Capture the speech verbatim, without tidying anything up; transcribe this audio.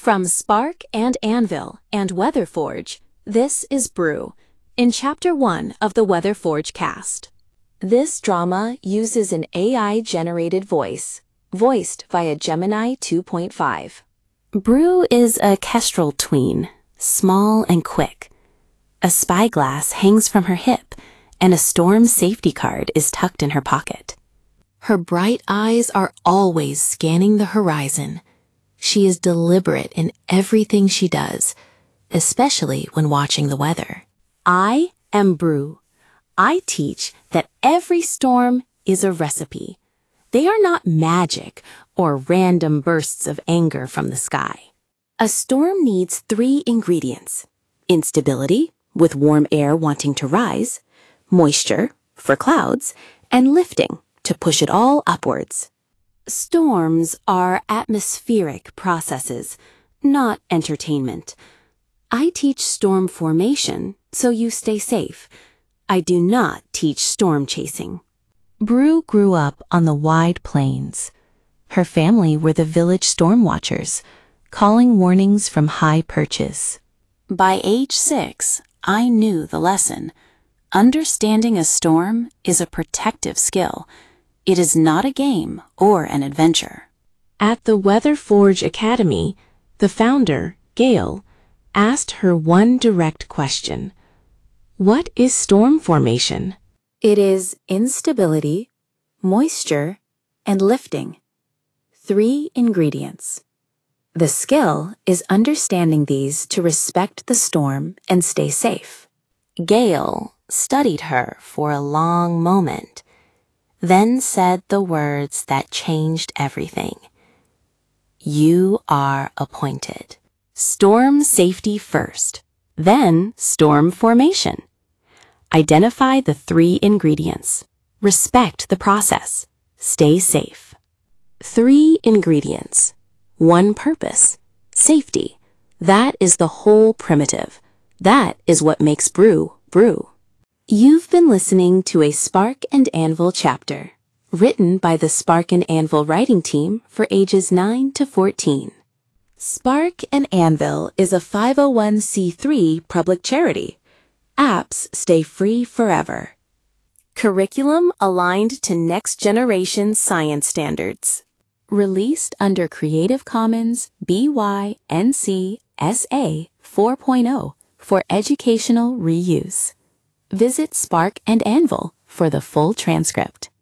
From Spark and Anvil and WeatherForge, this is Brew, in Chapter one of the WeatherForge cast. This drama uses an A I-generated voice, voiced via Gemini two point five. Brew is a kestrel tween, small and quick. A spyglass hangs from her hip, and a storm safety card is tucked in her pocket. Her bright eyes are always scanning the horizon. She is deliberate in everything she does, especially when watching the weather. I am Brew. I teach that every storm is a recipe. They are not magic or random bursts of anger from the sky. A storm needs three ingredients: instability, with warm air wanting to rise, moisture, for clouds, and lifting, to push it all upwards. Storms are atmospheric processes, not entertainment. I teach storm formation, so you stay safe. I do not teach storm chasing. Brew grew up on the wide plains. Her family were the village storm watchers, calling warnings from high perches. By age six, I knew the lesson. Understanding a storm is a protective skill. It is not a game or an adventure. At the WeatherForge Academy, the founder, Gail, asked her one direct question. What is storm formation? It is instability, moisture, and lifting. Three ingredients. The skill is understanding these to respect the storm and stay safe. Gail studied her for a long moment, then said the words that changed everything. You are appointed. Storm safety first, then storm formation. Identify the three ingredients. Respect the process. Stay safe. Three ingredients. One purpose. Safety. That is the whole primitive. That is what makes Brew, Brew. You've been listening to a Spark and Anvil chapter, written by the Spark and Anvil writing team for ages nine to fourteen. Spark and Anvil is a five oh one c three public charity. Apps stay free forever. Curriculum aligned to next-generation science standards. Released under Creative Commons B Y N C S A four point oh for educational reuse. Visit Spark and Anvil for the full transcript.